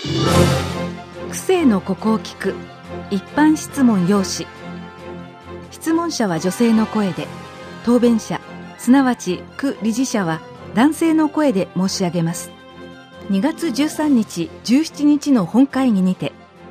区政のここを聞く一般質問要旨。質問者は女性の声で、答弁者すなわち区理事者は男性の声で申し上げます。2月13日17日の本会議にて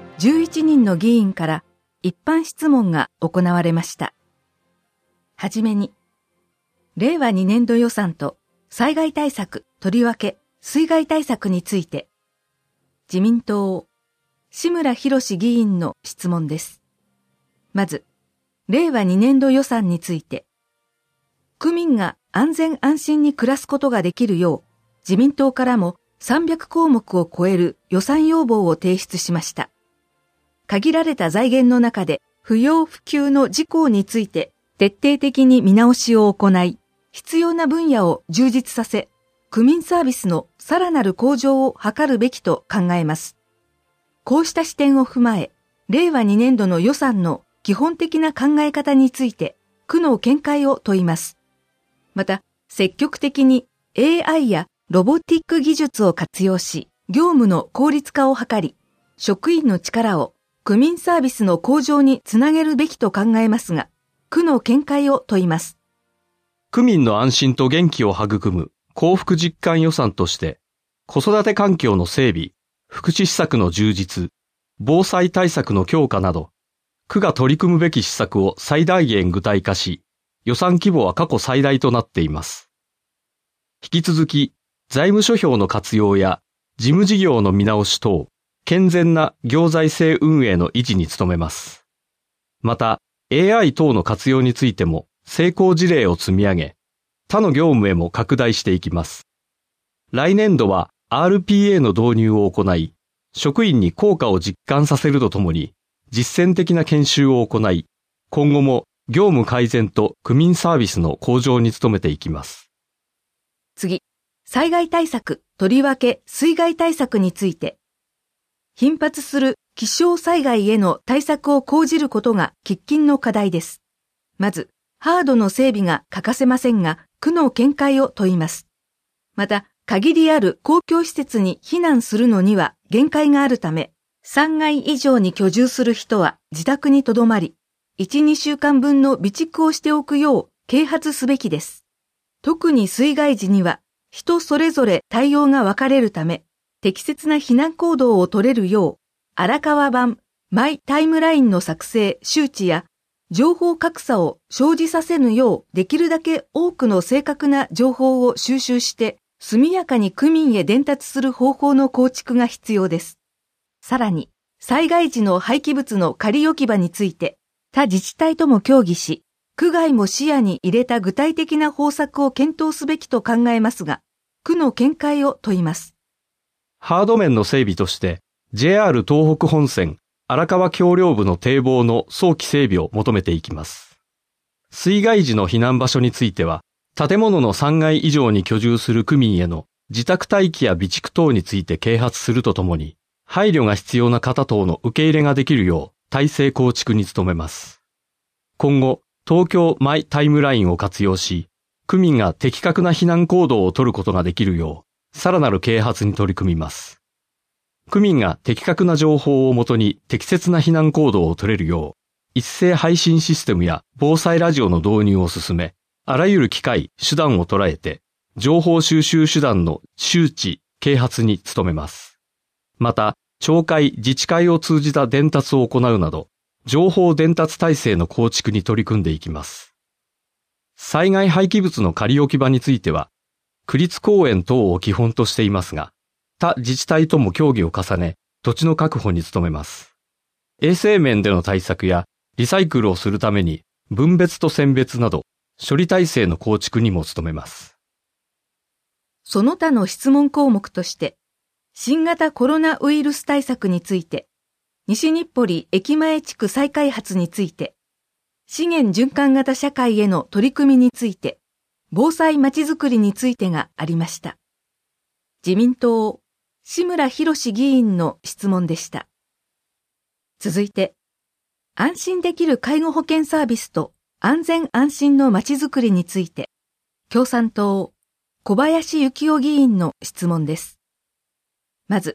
11人の議員から一般質問が行われました。はじめに、令和2年度予算と災害対策、とりわけ水害対策について、自民党志村博議員の質問です。まず、令和2年度予算について、区民が安全安心に暮らすことができるよう、自民党からも300項目を超える予算要望を提出しました。限られた財源の中で不要不急の事項について徹底的に見直しを行い、必要な分野を充実させ、区民サービスのさらなる向上を図るべきと考えます。こうした視点を踏まえ、令和2年度の予算の基本的な考え方について、区の見解を問います。また、積極的に AI やロボティック技術を活用し、業務の効率化を図り、職員の力を区民サービスの向上につなげるべきと考えますが、区の見解を問います。 区民の安心と元気を育む幸福実感予算として、子育て環境の整備、福祉施策の充実、防災対策の強化など、区が取り組むべき施策を最大限具体化し、予算規模は過去最大となっています。引き続き、財務諸表の活用や事務事業の見直し等、健全な行財政運営の維持に努めます。また、AI 等の活用についても成功事例を積み上げ、他の業務へも拡大していきます。来年度は RPA の導入を行い、職員に効果を実感させるとともに、実践的な研修を行い、今後も業務改善と区民サービスの向上に努めていきます。 次、災害対策、とりわけ水害対策について、頻発する気象災害への対策を講じることが喫緊の課題です。まず、ハードの整備が欠かせませんが、区の見解を問います。また、限りある公共施設に避難するのには限界があるため、3階以上に居住する人は自宅に留まり、1、2週間分の備蓄をしておくよう啓発すべきです。特に水害時には、人それぞれ対応が分かれるため、適切な避難行動を取れるよう、荒川版マイタイムラインの作成・周知や、情報格差を生じさせぬようできるだけ多くの正確な情報を収集して、速やかに区民へ伝達する方法の構築が必要です。さらに、災害時の廃棄物の仮置き場について、他自治体とも協議し、区外も視野に入れた具体的な方策を検討すべきと考えますが、区の見解を問います。 ハード面の整備として、JR 東北本線荒川橋梁部の堤防の早期整備を求めていきます。水害時の避難場所については、建物の3階以上に居住する区民への自宅待機や備蓄等について啓発するとともに、配慮が必要な方等の受け入れができるよう体制構築に努めます。今後、東京マイタイムラインを活用し、区民が的確な避難行動を取ることができるよう、さらなる啓発に取り組みます。区民が的確な情報をもとに適切な避難行動を取れるよう、一斉配信システムや防災ラジオの導入を進め、あらゆる機会、手段を捉えて、情報収集手段の周知、啓発に努めます。また、町会、自治会を通じた伝達を行うなど、情報伝達体制の構築に取り組んでいきます。災害廃棄物の仮置き場については、区立公園等を基本としていますが、他自治体とも協議を重ね、土地の確保に努めます。衛生面での対策や、リサイクルをするために、分別と選別など、処理体制の構築にも努めます。 その他の質問項目として、新型コロナウイルス対策について、西日暮里駅前地区再開発について、資源循環型社会への取り組みについて、防災まちづくりについてがありました。自民党、志村博議員の質問でした。続いて、安心できる介護保険サービスと安全安心のまちづくりについて、共産党、小林幸男議員の質問です。まず、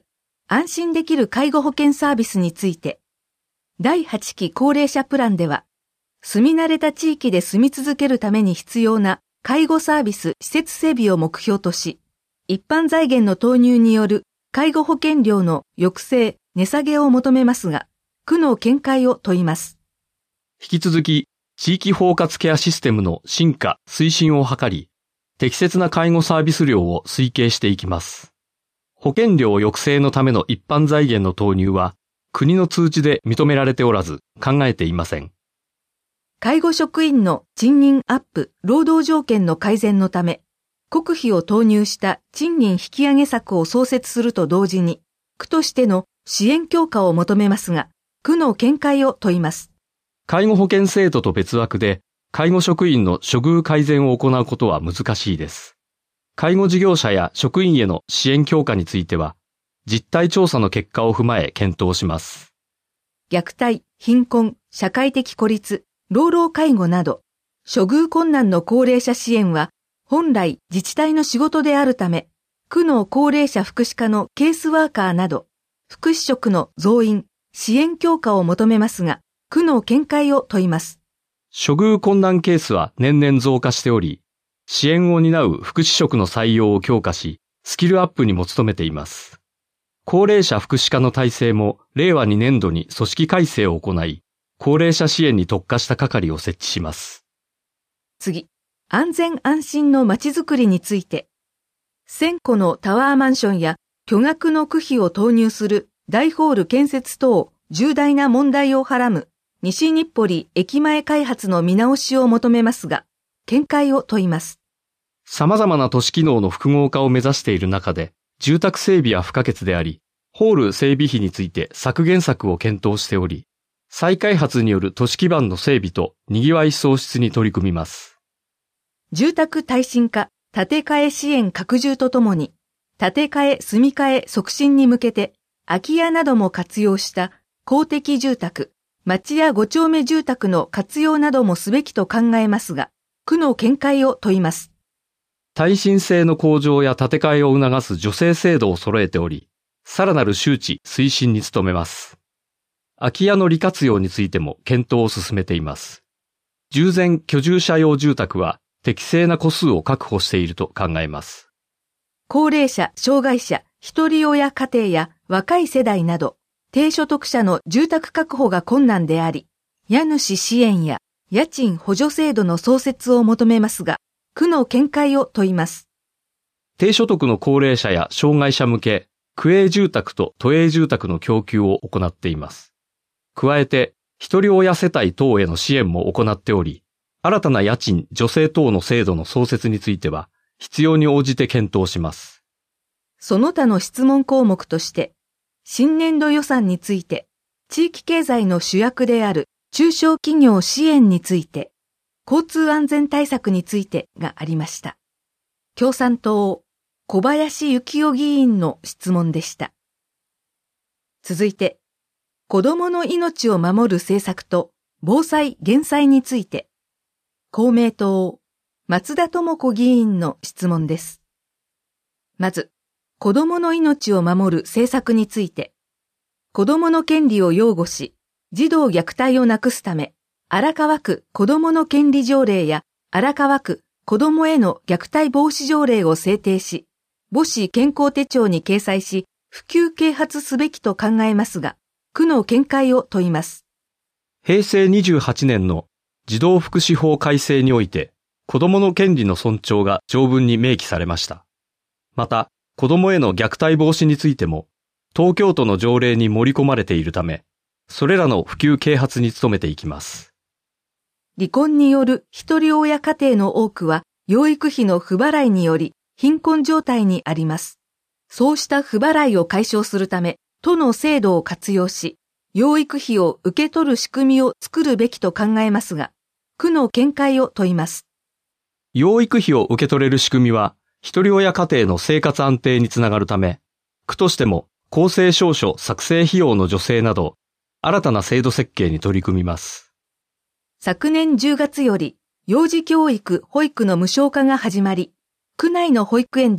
安心できる介護保険サービスについて、第8期高齢者プランでは、住み慣れた地域で住み続けるために必要な介護サービス施設整備を目標とし、一般財源の投入による介護保険料の抑制・値下げを求めますが、区の見解を問います。 引き続き、地域包括ケアシステムの進化・推進を図り、適切な介護サービス量を推計していきます。保険料抑制のための一般財源の投入は、国の通知で認められておらず、考えていません。 介護職員の賃金アップ・労働条件の改善のため、国費を投入した賃金引き上げ策を創設すると同時に、区としての支援強化を求めますが、区の見解を問います。 介護保険制度と別枠で、介護職員の処遇改善を行うことは難しいです。介護事業者や職員への支援強化については、実態調査の結果を踏まえ検討します。 虐待、貧困、社会的孤立、老老介護など、処遇困難の高齢者支援は、本来自治体の仕事であるため、区の高齢者福祉課のケースワーカーなど、福祉職の増員、支援強化を求めますが、区の見解を問います。 処遇困難ケースは年々増加しており、支援を担う福祉職の採用を強化し、スキルアップにも努めています。高齢者福祉課の体制も令和2年度に組織改正を行い、高齢者支援に特化した係を設置します。 次、安全安心のまちづくりについて、1000戸のタワーマンションや巨額の区費を投入する大ホール建設等重大な問題をはらむ西日暮里駅前開発の見直しを求めますが、見解を問います。 様々な都市機能の複合化を目指している中で、住宅整備は不可欠であり、ホール整備費について削減策を検討しており、再開発による都市基盤の整備と賑わい創出に取り組みます。 住宅耐震化、建て替え支援拡充とともに、建て替え住み替え促進に向けて、空き家なども活用した公的住宅、町や5丁目住宅の活用などもすべきと考えますが、区の見解を問います。 耐震性の向上や建て替えを促す助成制度を揃えており、さらなる周知推進に努めます。空き家の利活用についても検討を進めています。従前居住者用住宅は適正な戸数を確保していると考えます。 高齢者、障害者、一人親家庭や若い世代など、低所得者の住宅確保が困難であり、家主支援や家賃補助制度の創設を求めますが、区の見解を問います。 低所得の高齢者や障害者向け、区営住宅と都営住宅の供給を行っています。加えて、一人親世帯等への支援も行っており、新たな家賃助成等の制度の創設については、必要に応じて検討します。 その他の質問項目として、新年度予算について、地域経済の主役である中小企業支援について、交通安全対策についてがありました。共産党、小林幸男議員の質問でした。続いて、子どもの命を守る政策と防災・減災について、公明党、松田智子議員の質問です。まず、子どもの命を守る政策について、子どもの権利を擁護し、児童虐待をなくすため、荒川区子どもの権利条例や荒川区子どもへの虐待防止条例を制定し、母子健康手帳に掲載し、普及啓発すべきと考えますが、区の見解を問います。 平成28年の児童福祉法改正において、子どもの権利の尊重が条文に明記されました。また、子どもへの虐待防止についても、東京都の条例に盛り込まれているため、それらの普及啓発に努めていきます。 離婚による一人親家庭の多くは、養育費の不払いにより貧困状態にあります。そうした不払いを解消するため、都の制度を活用し、養育費を受け取る仕組みを作るべきと考えますが、区の見解を問います。 養育費を受け取れる仕組みは、一人親家庭の生活安定につながるため、区としても公正証書作成費用の助成など、新たな制度設計に取り組みます。 昨年10月より、幼児教育・保育の無償化が始まり、区内の保育園では、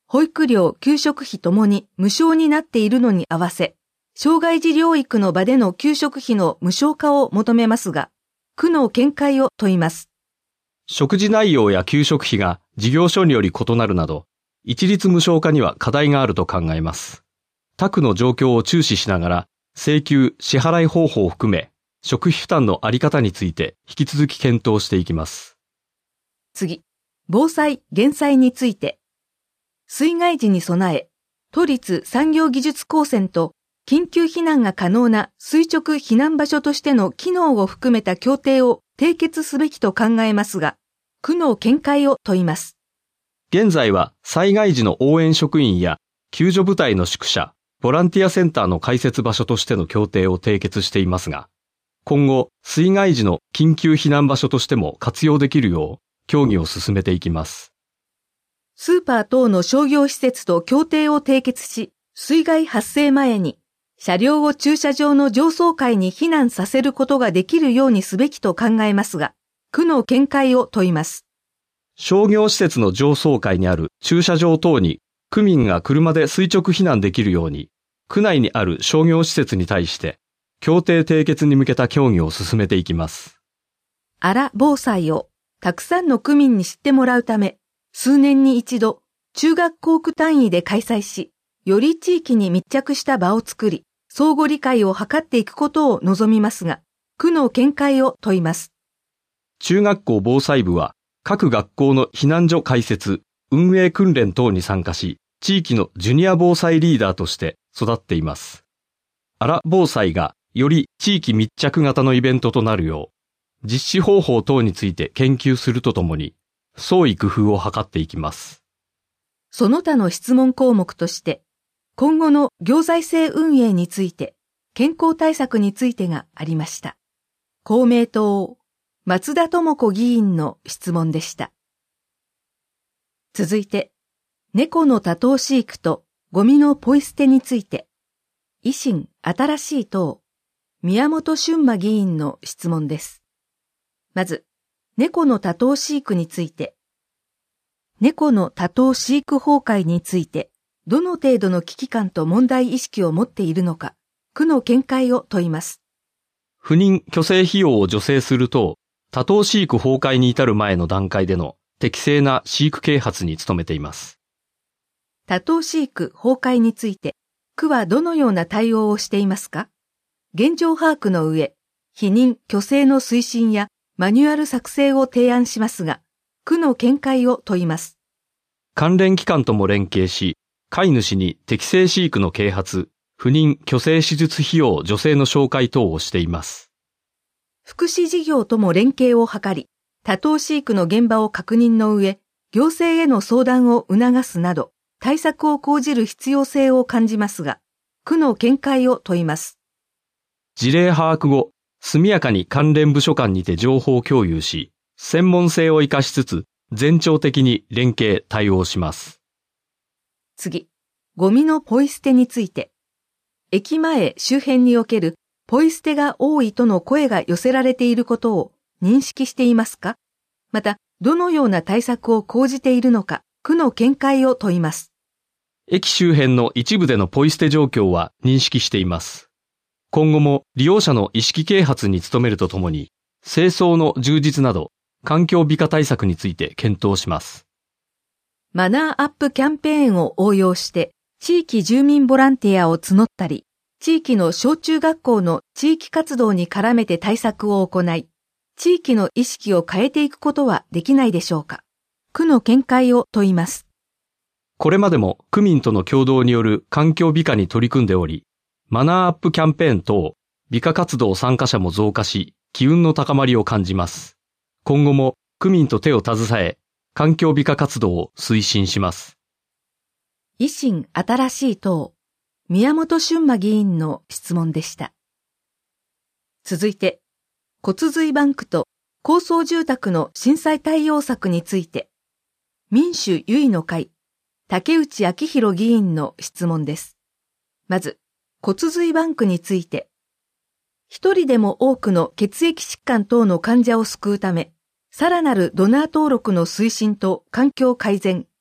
保育料、給食費ともに無償になっているのに合わせ、障害児療育の場での給食費の無償化を求めますが、区の見解を問います。 食事内容や給食費が事業所により異なるなど、一律無償化には課題があると考えます。他区の状況を注視しながら、請求・支払い方法を含め、食費負担のあり方について引き続き検討していきます。 次、防災・減災について。水害時に備え、都立産業技術高専と緊急避難が可能な垂直避難場所としての機能を含めた協定を締結すべきと考えますが、区の見解を問います。 現在は災害時の応援職員や救助部隊の宿舎、ボランティアセンターの開設場所としての協定を締結していますが、今後、水害時の緊急避難場所としても活用できるよう協議を進めていきます。 スーパー等の商業施設と協定を締結し、水害発生前に車両を駐車場の上層階に避難させることができるようにすべきと考えますが、区の見解を問います。 商業施設の上層階にある駐車場等に区民が車で垂直避難できるように、区内にある商業施設に対して協定締結に向けた協議を進めていきます。 アラ防災をたくさんの区民に知ってもらうため、数年に一度、中学校区単位で開催し、より地域に密着した場を作り、相互理解を図っていくことを望みますが、区の見解を問います。 中学校防災部は、各学校の避難所開設、運営訓練等に参加し、地域のジュニア防災リーダーとして育っています。アラ防災がより地域密着型のイベントとなるよう、実施方法等について研究するとともに、創意工夫を図っていきます。 その他の質問項目として、今後の行財政運営について、健康対策についてがありました。公明党、松田智子議員の質問でした。続いて、猫の多頭飼育とゴミのポイ捨てについて、維新新しい党、宮本俊馬議員の質問です。まず、猫の多頭飼育について、猫の多頭飼育崩壊について、どの程度の危機感と問題意識を持っているのか、区の見解を問います。 不妊・去勢費用を助成する等、多頭飼育崩壊に至る前の段階での適正な飼育啓発に努めています。 多頭飼育崩壊について、区はどのような対応をしていますか？現状把握の上、避妊・去勢の推進やマニュアル作成を提案しますが、区の見解を問います。 関連機関とも連携し、飼い主に適正飼育の啓発、不妊・去勢手術費用助成の紹介等をしています。 福祉事業とも連携を図り、多頭飼育の現場を確認の上、行政への相談を促すなど、対策を講じる必要性を感じますが、区の見解を問います。 事例把握後、速やかに関連部署間にて情報共有し、専門性を生かしつつ、全庁的に連携対応します。 次、ゴミのポイ捨てについて、駅前周辺におけるポイ捨てが多いとの声が寄せられていることを認識していますか？また、どのような対策を講じているのか、区の見解を問います。 駅周辺の一部でのポイ捨て状況は認識しています。今後も利用者の意識啓発に努めるとともに、清掃の充実など、環境美化対策について検討します。 マナーアップキャンペーンを応用して、地域住民ボランティアを募ったり、地域の小中学校の地域活動に絡めて対策を行い、地域の意識を変えていくことはできないでしょうか。区の見解を問います。 これまでも区民との共同による環境美化に取り組んでおり、マナーアップキャンペーン等、美化活動参加者も増加し、機運の高まりを感じます。今後も区民と手を携え、環境美化活動を推進します。 維新新しい党、宮本俊馬議員の質問でした。続いて、骨髄バンクと高層住宅の震災対応策について、民主優位の会、竹内昭弘議員の質問です。まず、骨髄バンクについて、一人でも多くの血液疾患等の患者を救うため、さらなるドナー登録の推進と環境改善、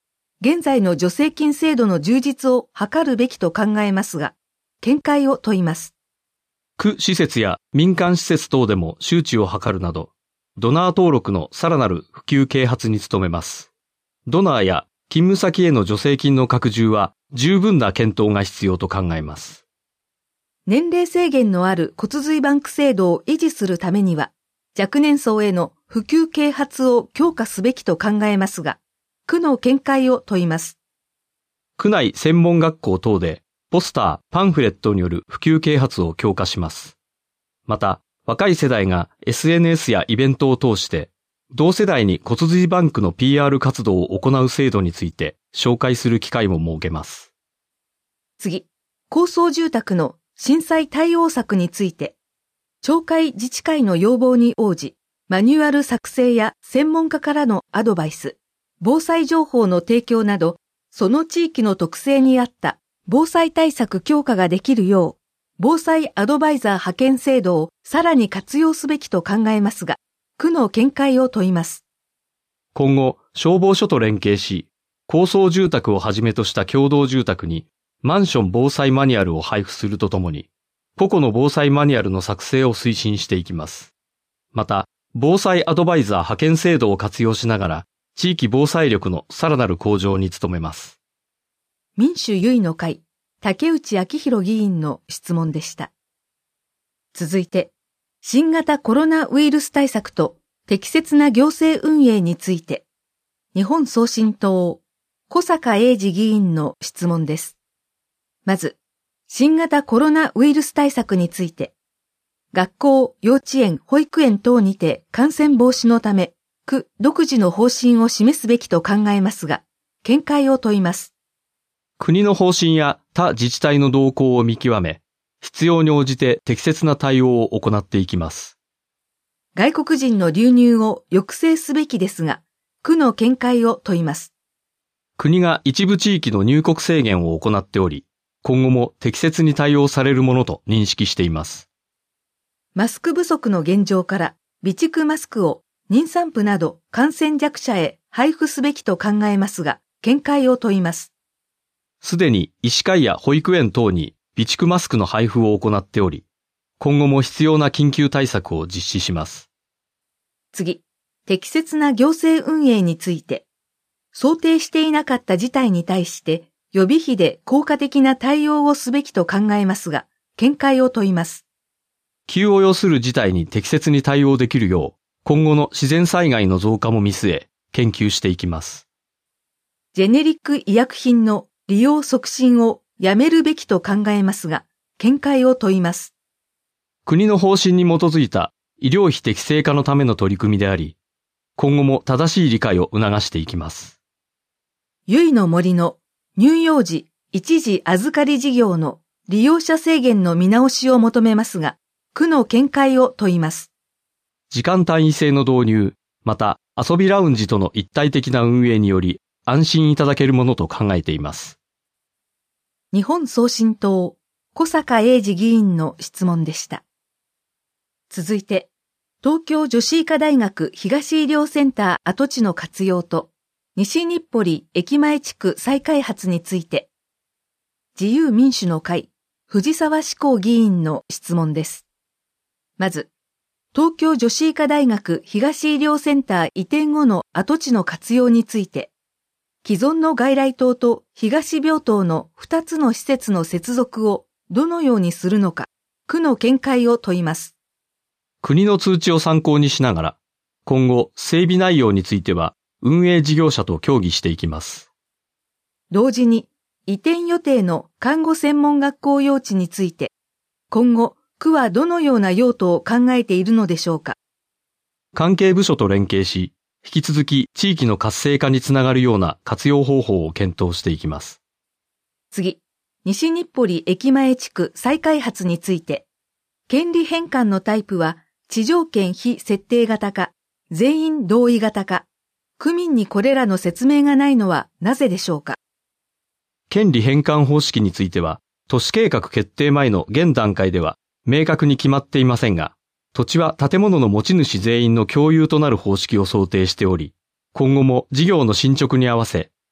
現在の助成金制度の充実を図るべきと考えますが、見解を問います。 区施設や民間施設等でも周知を図るなど、ドナー登録のさらなる普及啓発に努めます。ドナーや勤務先への助成金の拡充は十分な検討が必要と考えます。 年齢制限のある骨髄バンク制度を維持するためには、若年層への普及啓発を強化すべきと考えますが、区の見解を問います。 区内専門学校等でポスター、パンフレットによる普及啓発を強化します。また、若い世代が SNS やイベントを通して、同世代に骨髄バンクの PR 活動を行う制度について紹介する機会も設けます。 次、高層住宅の震災対応策について、町会自治会の要望に応じ、マニュアル作成や専門家からのアドバイス、防災情報の提供など、その地域の特性に合った防災対策強化ができるよう、防災アドバイザー派遣制度をさらに活用すべきと考えますが、区の見解を問います。 今後、消防署と連携し、高層住宅をはじめとした共同住宅にマンション防災マニュアルを配布するとともに、個々の防災マニュアルの作成を推進していきます。また、防災アドバイザー派遣制度を活用しながら、地域防災力のさらなる向上に努めます。 民主優位の会、竹内昭弘議員の質問でした。続いて、新型コロナウイルス対策と適切な行政運営について、日本送信党、小坂英二議員の質問です。まず、新型コロナウイルス対策について、学校、幼稚園、保育園等にて感染防止のため、区独自の方針を示すべきと考えますが、見解を問います。 国の方針や他自治体の動向を見極め、必要に応じて適切な対応を行っていきます。 外国人の流入を抑制すべきですが、区の見解を問います。 国が一部地域の入国制限を行っており、今後も適切に対応されるものと認識しています。 マスク不足の現状から備蓄マスクを妊産婦など感染弱者へ配布すべきと考えますが、見解を問います。 すでに医師会や保育園等に備蓄マスクの配布を行っており、今後も必要な緊急対策を実施します。 次、適切な行政運営について、想定していなかった事態に対して予備費で効果的な対応をすべきと考えますが、見解を問います。 急を要する事態に適切に対応できるよう、今後の自然災害の増加も見据え、研究していきます。 ジェネリック医薬品の利用促進をやめるべきと考えますが、見解を問います。 国の方針に基づいた医療費適正化のための取り組みであり、今後も正しい理解を促していきます。 ゆいの森の乳幼児一時預かり事業の利用者制限の見直しを求めますが、区の見解を問います。 時間単位制の導入、また遊びラウンジとの一体的な運営により安心いただけるものと考えています。 日本送信党、小坂英二議員の質問でした。続いて、東京女子医科大学東医療センター跡地の活用と、西日暮里駅前地区再開発について、自由民主の会、藤沢志功議員の質問です。まず、東京女子医科大学東医療センター移転後の跡地の活用について、既存の外来棟と東病棟の2つの施設の接続をどのようにするのか、区の見解を問います。 国の通知を参考にしながら、今後整備内容については運営事業者と協議していきます。 同時に、移転予定の看護専門学校用地について、今後、区はどのような用途を考えているのでしょうか。 関係部署と連携し、引き続き地域の活性化につながるような活用方法を検討していきます。 次、西日暮里駅前地区再開発について、権利返還のタイプは地上権非設定型か、全員同意型か、区民にこれらの説明がないのはなぜでしょうか。 権利返還方式については、都市計画決定前の現段階では明確に決まっていませんが、土地は建物の持ち主全員の共有となる方式を想定しており、今後も事業の進捗に合わせ、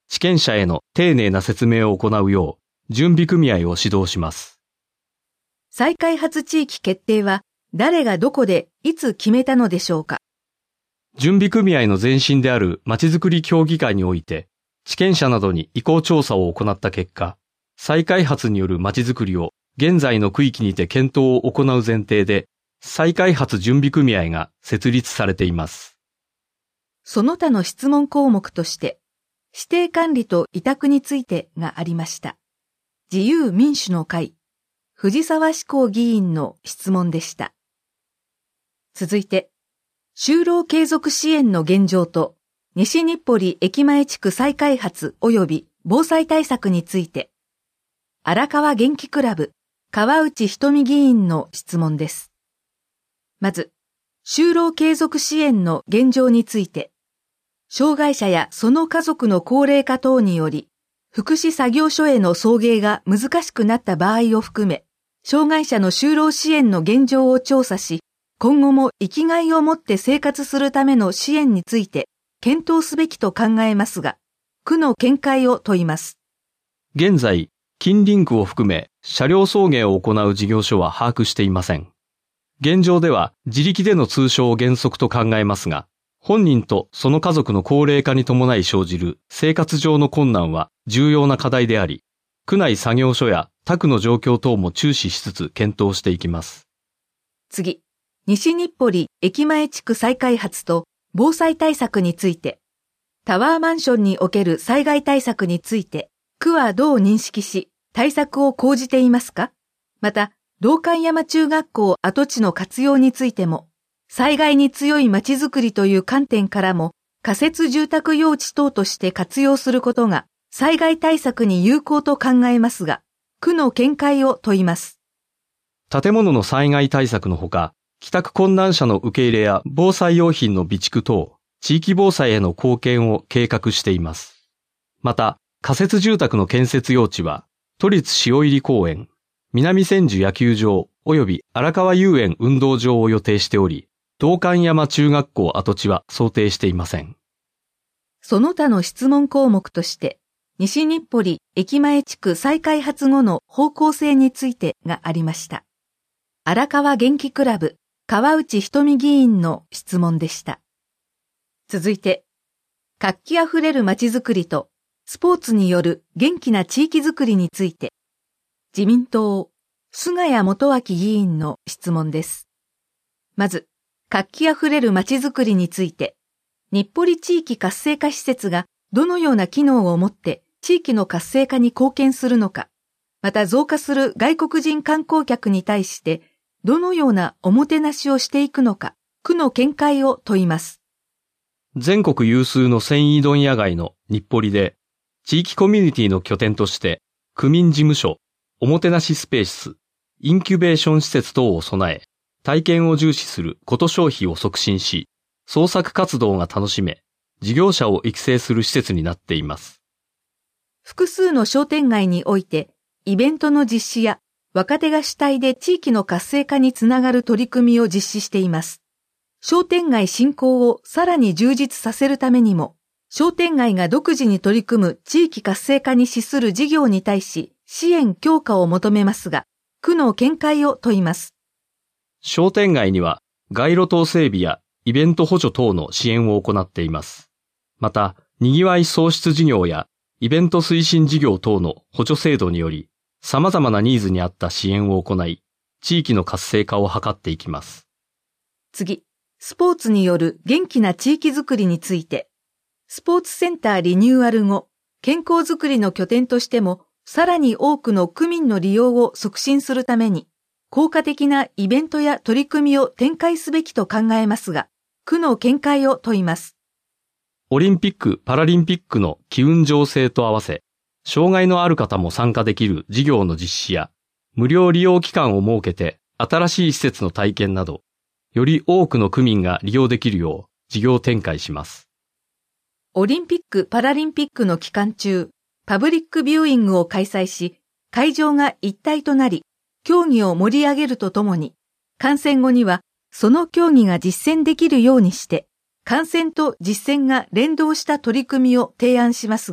地権者への丁寧な説明を行うよう、準備組合を指導します。 再開発地域決定は、誰がどこでいつ決めたのでしょうか。 準備組合の前身であるまちづくり協議会において、地権者などに意向調査を行った結果、再開発によるまちづくりを現在の区域にて検討を行う前提で、再開発準備組合が設立されています。 その他の質問項目として、指定管理と委託についてがありました。自由民主の会、藤沢志功議員の質問でした。続いて、就労継続支援の現状と、西日暮里駅前地区再開発及び防災対策について、荒川元気クラブ、川内瞳議員の質問です。まず、就労継続支援の現状について、障害者やその家族の高齢化等により、福祉作業所への送迎が難しくなった場合を含め、障害者の就労支援の現状を調査し、今後も生きがいを持って生活するための支援について検討すべきと考えますが、区の見解を問います。 現在、近隣区を含め車両送迎を行う事業所は把握していません。現状では自力での通所を原則と考えますが、本人とその家族の高齢化に伴い生じる生活上の困難は重要な課題であり、区内作業所や他区の状況等も注視しつつ検討していきます。 次、西日暮里駅前地区再開発と防災対策について、タワーマンションにおける災害対策について、区はどう認識し、対策を講じていますか？また、道灌山中学校跡地の活用についても、災害に強いまちづくりという観点からも、仮設住宅用地等として活用することが災害対策に有効と考えますが、区の見解を問います。 建物の災害対策のほか、帰宅困難者の受け入れや防災用品の備蓄等、地域防災への貢献を計画しています。また、仮設住宅の建設用地は、都立塩入公園、南千住野球場及び荒川遊園運動場を予定しており、道灌山中学校跡地は想定していません。 その他の質問項目として、西日暮里駅前地区再開発後の方向性についてがありました。荒川元気クラブ、川内瞳議員の質問でした。続いて、活気あふれるまちづくりとスポーツによる元気な地域づくりについて、自民党、菅谷元明議員の質問です。まず、活気あふれるまちづくりについて、日暮里地域活性化施設がどのような機能を持って地域の活性化に貢献するのか、また増加する外国人観光客に対してどのようなおもてなしをしていくのか、区の見解を問います。 全国有数の繊維問屋街の日暮里で、地域コミュニティの拠点として、区民事務所、おもてなしスペース、インキュベーション施設等を備え、体験を重視すること消費を促進し、創作活動が楽しめ、事業者を育成する施設になっています。 複数の商店街において、イベントの実施や若手が主体で地域の活性化につながる取り組みを実施しています。商店街振興をさらに充実させるためにも、商店街が独自に取り組む地域活性化に資する事業に対し支援強化を求めますが、区の見解を問います。 商店街には街路灯整備やイベント補助等の支援を行っています。また、にぎわい創出事業やイベント推進事業等の補助制度により、様々なニーズに合った支援を行い、地域の活性化を図っていきます。 次、スポーツによる元気な地域づくりについて、スポーツセンターリニューアル後、健康づくりの拠点としても、さらに多くの区民の利用を促進するために、効果的なイベントや取り組みを展開すべきと考えますが、区の見解を問います。 オリンピック・パラリンピックの機運醸成と合わせ、障害のある方も参加できる事業の実施や、無料利用期間を設けて新しい施設の体験など、より多くの区民が利用できるよう事業展開します。 オリンピック・パラリンピックの期間中、パブリックビューイングを開催し、会場が一体となり、競技を盛り上げるとともに、観戦後にはその競技が実践できるようにして、観戦と実践が連動した取り組みを提案しますが、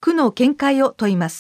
区の見解を問います。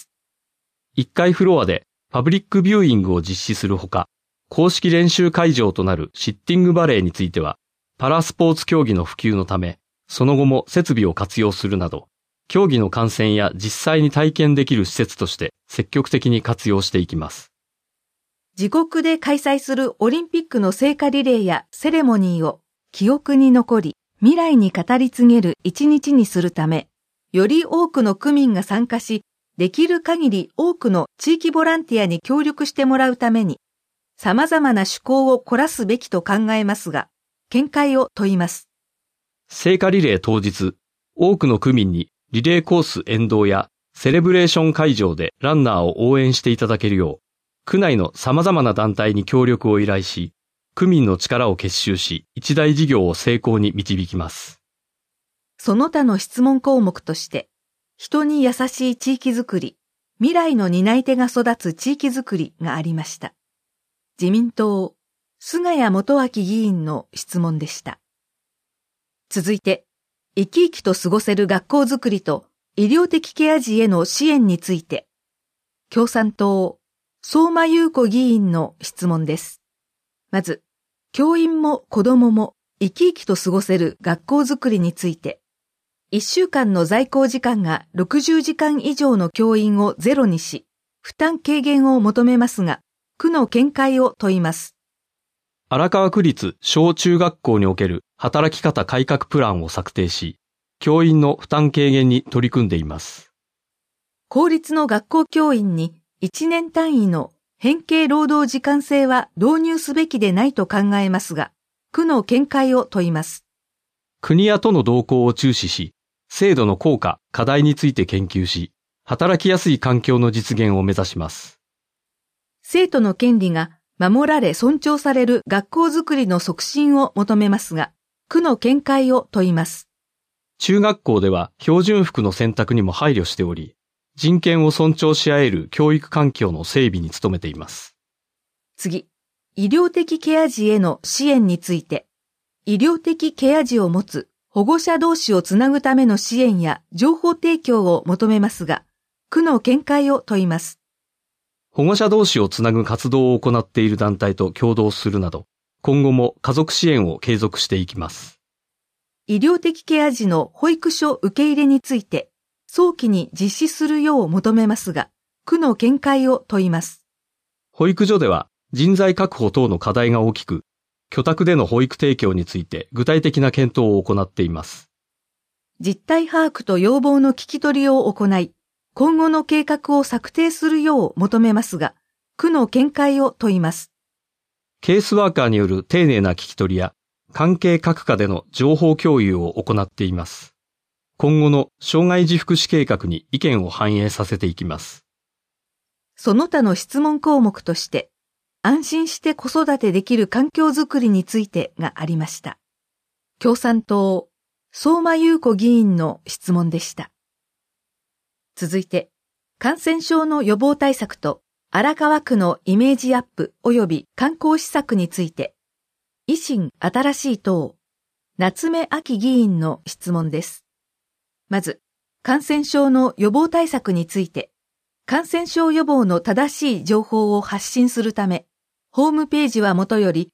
1階フロアでパブリックビューイングを実施するほか、公式練習会場となるシッティングバレーについては、パラスポーツ競技の普及のため、その後も設備を活用するなど、競技の観戦や実際に体験できる施設として積極的に活用していきます。 自国で開催するオリンピックの聖火リレーやセレモニーを記憶に残り、未来に語り継げる一日にするため、より多くの区民が参加し、できる限り多くの地域ボランティアに協力してもらうために、様々な趣向を凝らすべきと考えますが、見解を問います。 聖火リレー当日、多くの区民にリレーコース沿道やセレブレーション会場でランナーを応援していただけるよう、区内の様々な団体に協力を依頼し、区民の力を結集し、一大事業を成功に導きます。 その他の質問項目として、人に優しい地域づくり、未来の担い手が育つ地域づくりがありました。自民党、菅谷元明議員の質問でした。続いて、生き生きと過ごせる学校づくりと医療的ケア児への支援について、共産党、相馬優子議員の質問です。まず、教員も子どもも生き生きと過ごせる学校づくりについて、1週間の在校時間が60時間以上の教員をゼロにし、負担軽減を求めますが、区の見解を問います。 荒川区立小中学校における働き方改革プランを策定し、教員の負担軽減に取り組んでいます。 公立の学校教員に1年単位の変形労働時間制は導入すべきでないと考えますが、区の見解を問います。 国や都の動向を注視し、制度の効果、課題について研究し、働きやすい環境の実現を目指します。 生徒の権利が守られ尊重される学校づくりの促進を求めますが、区の見解を問います。 中学校では標準服の選択にも配慮しており、人権を尊重し合える教育環境の整備に努めています。 次、医療的ケア児への支援について、医療的ケア児を持つ保護者同士をつなぐための支援や情報提供を求めますが、区の見解を問います。 保護者同士をつなぐ活動を行っている団体と共同するなど、今後も家族支援を継続していきます。 医療的ケア児の保育所受け入れについて、早期に実施するよう求めますが、区の見解を問います。 保育所では人材確保等の課題が大きく、居宅での保育提供について具体的な検討を行っています。 実態把握と要望の聞き取りを行い、今後の計画を策定するよう求めますが、区の見解を問います。 ケースワーカーによる丁寧な聞き取りや、関係各課での情報共有を行っています。今後の障害児福祉計画に意見を反映させていきます。 その他の質問項目として、安心して子育てできる環境づくりについてがありました。共産党、相馬優子議員の質問でした。続いて、感染症の予防対策と荒川区のイメージアップ及び観光施策について、維新新しい党、夏目亜紀議員の質問です。まず、感染症の予防対策について、感染症予防の正しい情報を発信するため、ホームページはもとより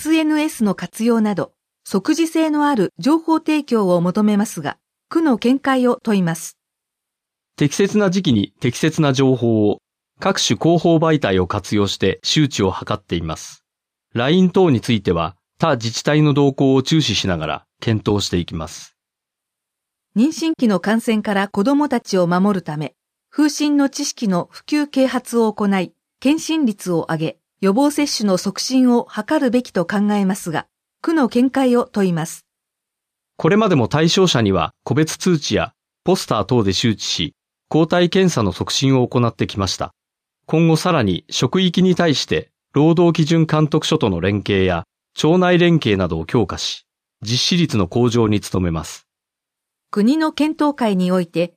SNS の活用など、即時性のある情報提供を求めますが、区の見解を問います。 適切な時期に適切な情報を各種広報媒体を活用して周知を図っています。LINE 等については他自治体の動向を注視しながら検討していきます。 妊娠期の感染から子どもたちを守るため、風疹の知識の普及啓発を行い、検診率を上げ、予防接種の促進を図るべきと考えますが、区の見解を問います。 これまでも対象者には個別通知やポスター等で周知し、抗体検査の促進を行ってきました。今後さらに職域に対して労働基準監督署との連携や町内連携などを強化し、実施率の向上に努めます。 国の検討会において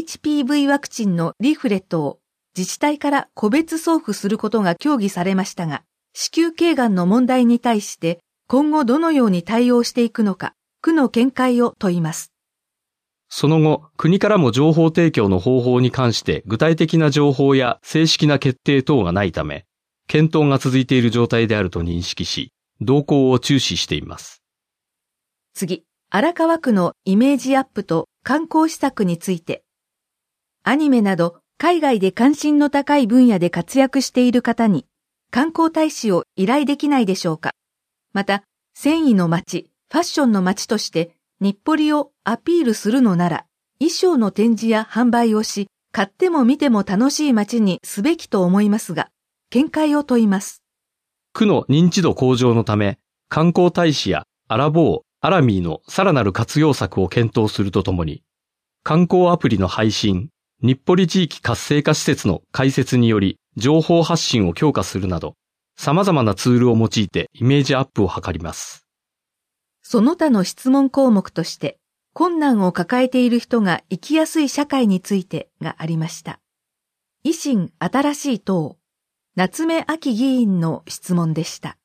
HPV ワクチンのリーフレットを自治体から個別送付することが協議されましたが、子宮頸がんの問題に対して今後どのように対応していくのか、区の見解を問います。 その後、国からも情報提供の方法に関して具体的な情報や正式な決定等がないため、検討が続いている状態であると認識し、動向を注視しています。 次、荒川区のイメージアップと観光施策について。アニメなど海外で関心の高い分野で活躍している方に観光大使を依頼できないでしょうか。また、繊維の街、ファッションの街として日暮里をアピールするのなら、衣装の展示や販売をし、買っても見ても楽しい街にすべきと思いますが、見解を問います。 区の認知度向上のため、観光大使やアラボー、アラミーのさらなる活用策を検討するとともに、観光アプリの配信、日暮里地域活性化施設の開設により情報発信を強化するなど、様々なツールを用いてイメージアップを図ります。 その他の質問項目として、困難を抱えている人が生きやすい社会についてがありました。維新新しい党、夏目亜紀議員の質問でした。